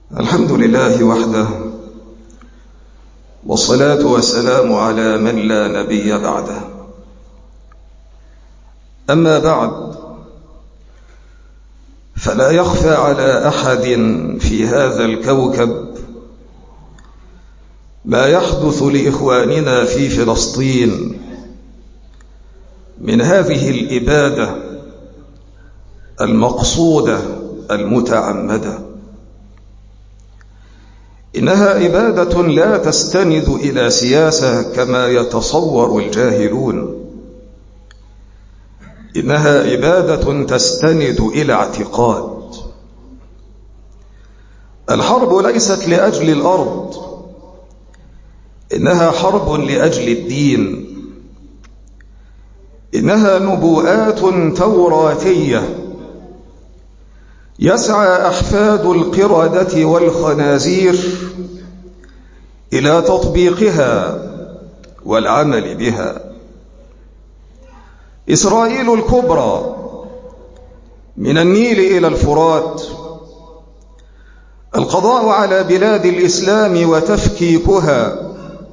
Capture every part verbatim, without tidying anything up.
الحمد لله وحده، والصلاة والسلام على من لا نبي بعده. أما بعد، فلا يخفى على أحد في هذا الكوكب ما يحدث لإخواننا في فلسطين من هذه الإبادة المقصودة المتعمدة. إنها إبادة لا تستند إلى سياسة كما يتصور الجاهلون، إنها إبادة تستند إلى اعتقاد. الحرب ليست لأجل الأرض، إنها حرب لأجل الدين. إنها نبوءات توراتية يسعى أحفاد القردة والخنازير إلى تطبيقها والعمل بها. إسرائيل الكبرى من النيل إلى الفرات، القضاء على بلاد الإسلام وتفكيكها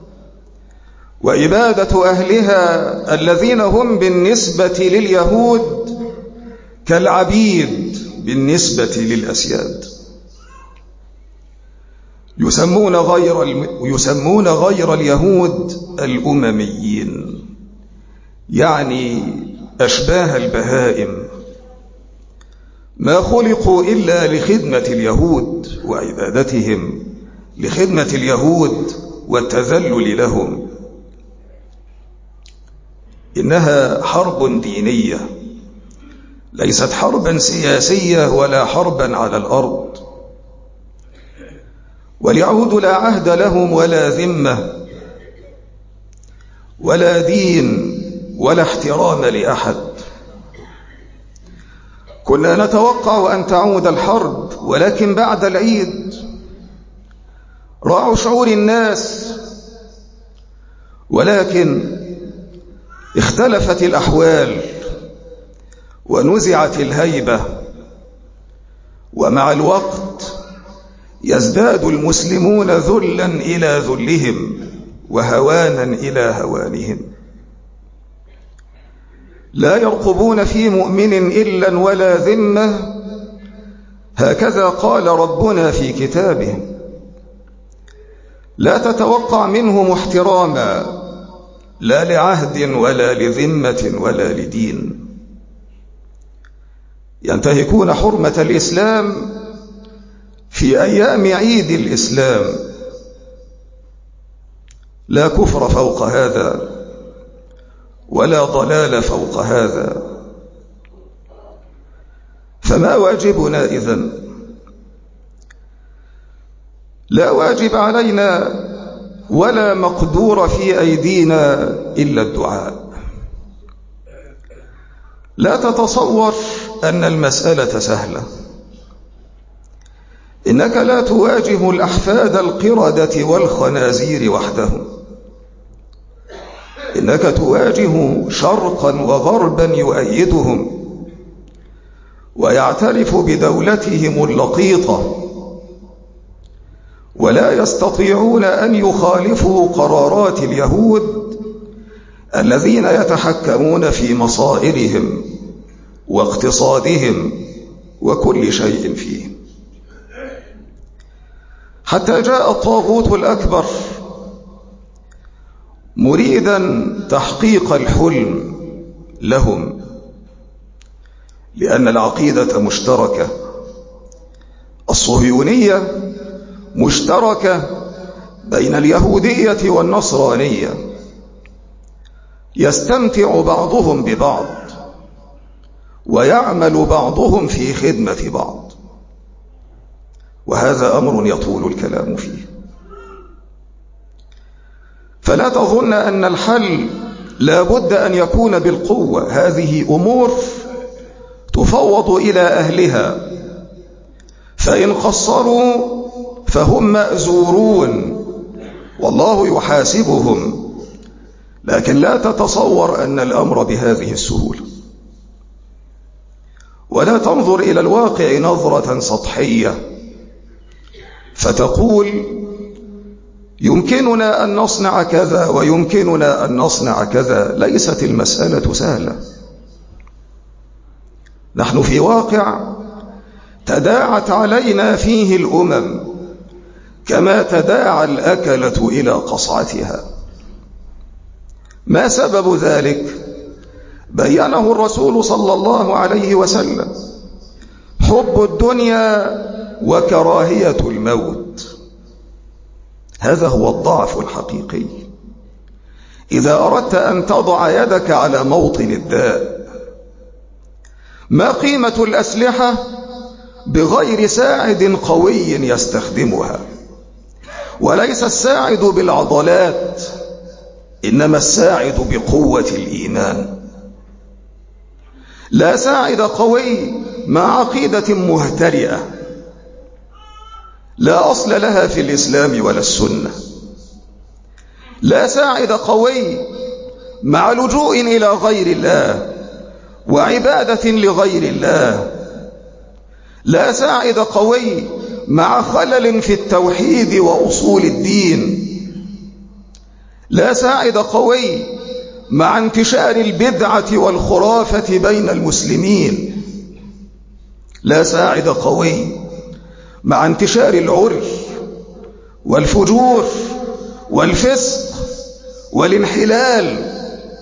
وإبادة أهلها الذين هم بالنسبة لليهود كالعبيد بالنسبة للأسياد. يسمون غير يسمون غير اليهود الأمميين، يعني أشباه البهائم، ما خلقوا إلا لخدمة اليهود وعبادتهم، لخدمة اليهود والتذلل لهم. إنها حرب دينية، ليست حربا سياسية ولا حربا على الأرض. واليهود لا عهد لهم ولا ذمة ولا دين ولا احترام لأحد. كنا نتوقع أن تعود الحرب، ولكن بعد العيد راعوا شعور الناس، ولكن اختلفت الأحوال ونزعت الهيبة. ومع الوقت يزداد المسلمون ذلا إلى ذلهم وهوانا إلى هوانهم. لا يرقبون في مؤمن إلا ولا ذمة، هكذا قال ربنا في كتابه. لا تتوقع منهم احتراما، لا لعهد ولا لذمة ولا لدين. ينتهكون حرمة الإسلام في أيام عيد الإسلام. لا كفر فوق هذا ولا ضلال فوق هذا. فما واجبنا إذن؟ لا واجب علينا ولا مقدور في أيدينا إلا الدعاء. لا تتصور أن المسألة سهلة. إنك لا تواجه الأحفاد القردة والخنازير وحدهم، إنك تواجه شرقا وغربا يؤيدهم ويعترف بدولتهم اللقيطة، ولا يستطيعون أن يخالفوا قرارات اليهود الذين يتحكمون في مصائرهم واقتصادهم وكل شيء فيه. حتى جاء الطاغوت الأكبر مريدا تحقيق الحلم لهم، لأن العقيدة مشتركة. الصهيونية مشتركة بين اليهودية والنصرانية، يستمتع بعضهم ببعض ويعمل بعضهم في خدمة بعض، وهذا أمر يطول الكلام فيه. فلا تظن أن الحل لا بد أن يكون بالقوة. هذه أمور تفوض إلى أهلها، فإن قصروا فهم مأزورون والله يحاسبهم. لكن لا تتصور أن الأمر بهذه السهولة، ولا تنظر إلى الواقع نظرة سطحية فتقول يمكننا أن نصنع كذا ويمكننا أن نصنع كذا. ليست المسألة سهلة. نحن في واقع تداعت علينا فيه الأمم كما تداعى الأكلة إلى قصعتها. ما سبب ذلك؟ بينه الرسول صلى الله عليه وسلم: حب الدنيا وكراهية الموت. هذا هو الضعف الحقيقي. إذا أردت أن تضع يدك على موطن الداء، ما قيمة الأسلحة بغير ساعد قوي يستخدمها؟ وليس الساعد بالعضلات، إنما الساعد بقوة الإيمان. لا ساعد قوي مع عقيدة مهترئة لا أصل لها في الإسلام ولا السنة. لا ساعد قوي مع لجوء إلى غير الله وعبادة لغير الله. لا ساعد قوي مع خلل في التوحيد وأصول الدين. لا ساعد قوي مع انتشار البدعة والخرافة بين المسلمين. لا ساعد قوي مع انتشار العري والفجور والفسق والانحلال.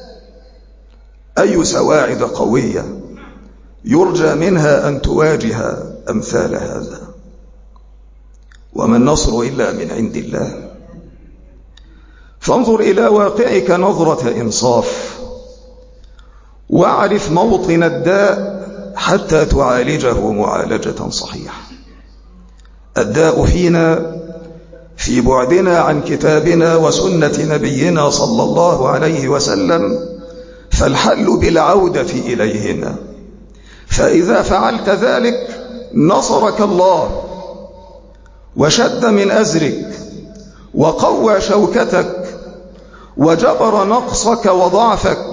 أي سواعد قوية يرجى منها أن تواجه أمثال هذا؟ وما النصر إلا من عند الله. فانظر إلى واقعك نظرة إنصاف، واعرف موطن الداء حتى تعالجه معالجة صحيحة. الداء فينا في بعدنا عن كتابنا وسنة نبينا صلى الله عليه وسلم، فالحل بالعودة إليهما. فإذا فعلت ذلك نصرك الله وشد من أزرك وقوى شوكتك وجبر نقصك وضعفك.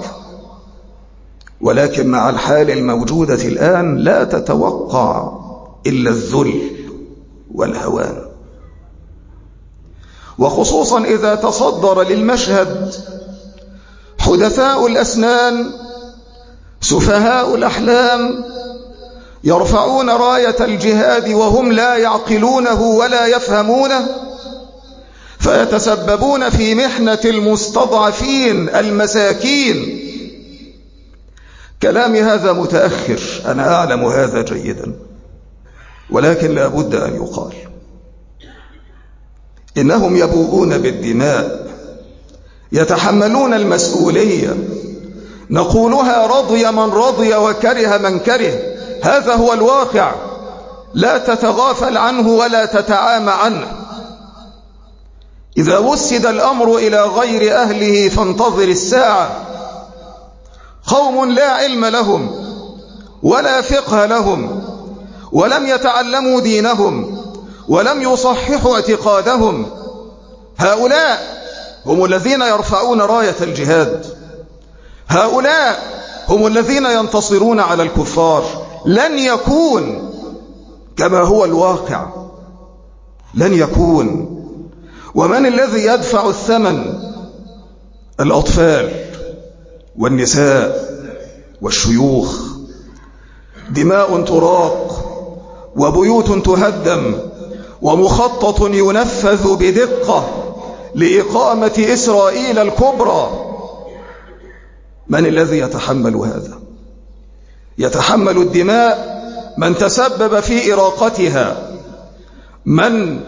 ولكن مع الحال الموجودة الآن لا تتوقع إلا الذل والهوان، وخصوصا إذا تصدر للمشهد حدثاء الأسنان سفهاء الأحلام يرفعون راية الجهاد وهم لا يعقلونه ولا يفهمونه، فيتسببون في محنة المستضعفين المساكين. كلامي هذا متأخر، أنا أعلم هذا جيدا، ولكن لا بد أن يقال. إنهم يبوؤون بالدماء، يتحملون المسؤولية، نقولها رضي من رضي وكره من كره. هذا هو الواقع، لا تتغافل عنه ولا تتعامى عنه. إذا وسد الأمر إلى غير أهله فانتظر الساعة. قوم لا علم لهم ولا فقه لهم، ولم يتعلموا دينهم ولم يصححوا اعتقادهم. هؤلاء هم الذين يرفعون راية الجهاد، هؤلاء هم الذين ينتصرون على الكفار. لن يكون كما هو الواقع، لن يكون. ومن الذي يدفع الثمن؟ الأطفال والنساء والشيوخ. دماء تراق وبيوت تهدم ومخطط ينفذ بدقة لإقامة إسرائيل الكبرى. من الذي يتحمل هذا؟ يتحمل الدماء من تسبب في إراقتها، من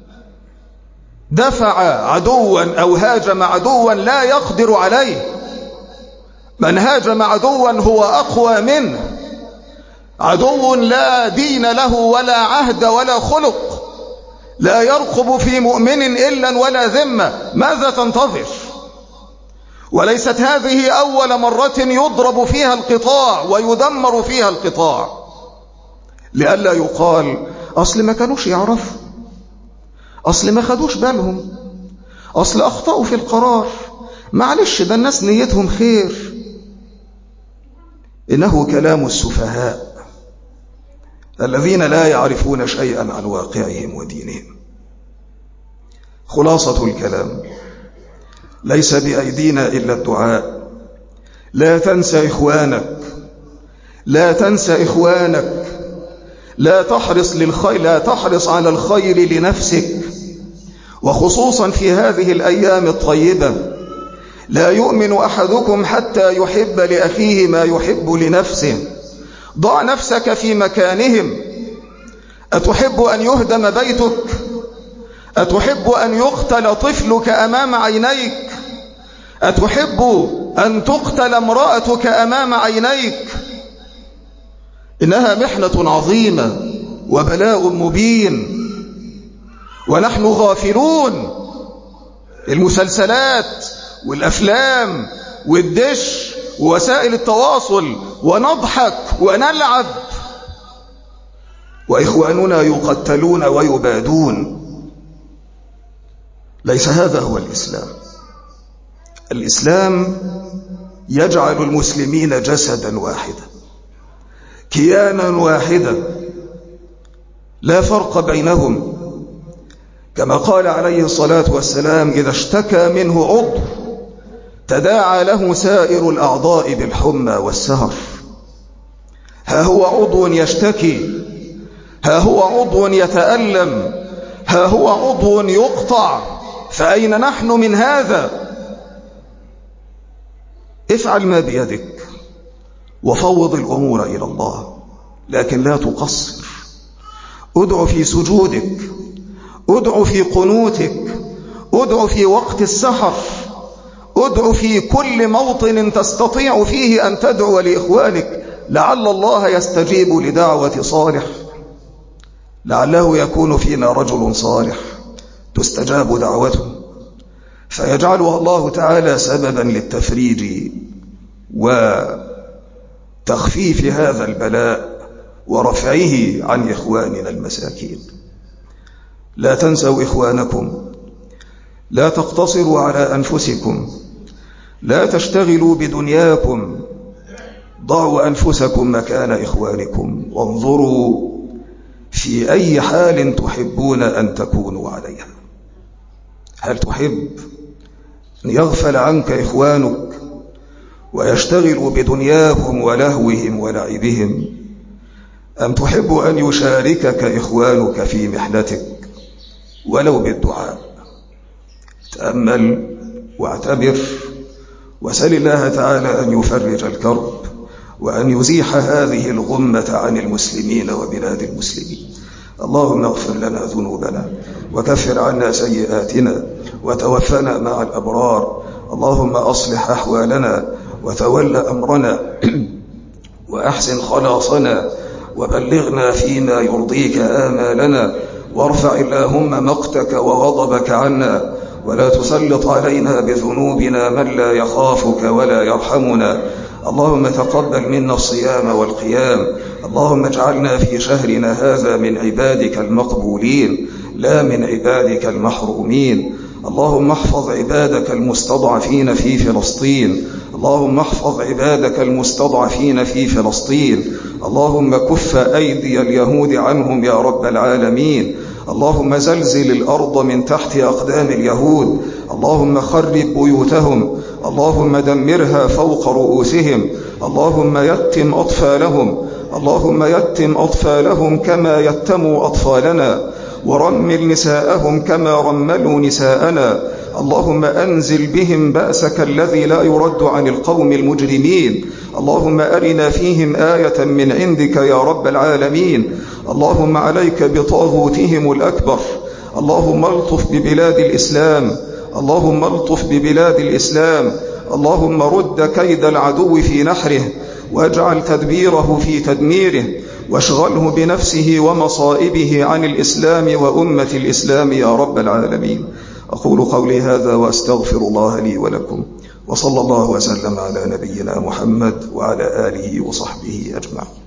دفع عدوا أو هاجم عدوا لا يقدر عليه، من هاجم عدوا هو أقوى منه، عدو لا دين له ولا عهد ولا خلق، لا يرقب في مؤمن إلا ولا ذمة. ماذا تنتظر؟ وليست هذه أول مرة يضرب فيها القطاع ويدمر فيها القطاع، لئلا يقال أصل ما كانوش يعرفوا، أصل ما خدوش بالهم، أصل أخطأوا في القرار، معلش ده الناس نيتهم خير. إنه كلام السفهاء الذين لا يعرفون شيئا عن واقعهم ودينهم. خلاصة الكلام: ليس بأيدينا إلا الدعاء. لا تنسى إخوانك، لا تنسى إخوانك، لا تحرص للخير، لا تحرص على الخير لنفسك، وخصوصا في هذه الأيام الطيبة. لا يؤمن أحدكم حتى يحب لأخيه ما يحب لنفسه. ضع نفسك في مكانهم. أتحب أن يهدم بيتك؟ أتحب أن يقتل طفلك أمام عينيك؟ أتحب أن تقتل امرأتك أمام عينيك؟ إنها محنة عظيمة وبلاء مبين، ونحن غافلون. المسلسلات والأفلام والدش ووسائل التواصل، ونضحك ونلعب، وإخواننا يقتلون ويبادون. ليس هذا هو الإسلام. الإسلام يجعل المسلمين جسدا واحدا، كيانا واحدا، لا فرق بينهم. كما قال عليه الصلاة والسلام: إذا اشتكى منه عضو تداعى له سائر الأعضاء بالحمى والسهر. ها هو عضو يشتكي، ها هو عضو يتألم، ها هو عضو يقطع، فأين نحن من هذا؟ افعل ما بيدك وفوض الأمور إلى الله، لكن لا تقصر. ادع في سجودك، ادع في قنوتك، ادع في وقت السحر، ادع في كل موطن تستطيع فيه أن تدعو لإخوانك، لعل الله يستجيب لدعوة صالح، لعله يكون فينا رجل صالح تستجاب دعوته، فيجعلها الله تعالى سببا للتفريج وتخفيف هذا البلاء ورفعه عن إخواننا المساكين. لا تنسوا إخوانكم، لا تقتصروا على أنفسكم، لا تشتغلوا بدنياكم. ضعوا أنفسكم مكان إخوانكم، وانظروا في أي حال تحبون أن تكونوا عليها. هل تحب أن يغفل عنك إخوانك ويشتغلوا بدنياهم ولهوهم ولعبهم، أم تحب أن يشاركك إخوانك في محنتك ولو بالدعاء؟ تأمل واعتبر، وسل الله تعالى أن يفرج الكرب وأن يزيح هذه الغمة عن المسلمين وبلاد المسلمين. اللهم اغفر لنا ذنوبنا وكفر عنا سيئاتنا وتوفنا مع الأبرار. اللهم أصلح أحوالنا وتول أمرنا وأحسن خلاصنا وبلغنا فيما يرضيك آمالنا، وارفع اللهم مقتك وغضبك عنا، ولا تسلط علينا بذنوبنا من لا يخافك ولا يرحمنا. اللهم تقبل منا الصيام والقيام. اللهم اجعلنا في شهرنا هذا من عبادك المقبولين لا من عبادك المحرومين. اللهم احفظ عبادك المستضعفين في فلسطين. اللهم احفظ عبادك المستضعفين في فلسطين. اللهم كف أيدي اليهود عنهم يا رب العالمين. اللهم زلزل الأرض من تحت أقدام اليهود. اللهم خرب بيوتهم. اللهم دمرها فوق رؤوسهم. اللهم يتم أطفالهم. اللهم يتم أطفالهم كما يتموا أطفالنا، ورمل نساءهم كما رملوا نساءنا. اللهم أنزل بهم بأسك الذي لا يرد عن القوم المجرمين. اللهم أرنا فيهم آية من عندك يا رب العالمين. اللهم عليك بطاغوتهم الأكبر. اللهم الطف ببلاد الإسلام. اللهم الطف ببلاد الإسلام. اللهم رد كيد العدو في نحره، واجعل تدبيره في تدميره، واشغله بنفسه ومصائبه عن الإسلام وأمة الإسلام يا رب العالمين. أقول قولي هذا وأستغفر الله لي ولكم، وصلى الله وسلم على نبينا محمد وعلى آله وصحبه أجمعين.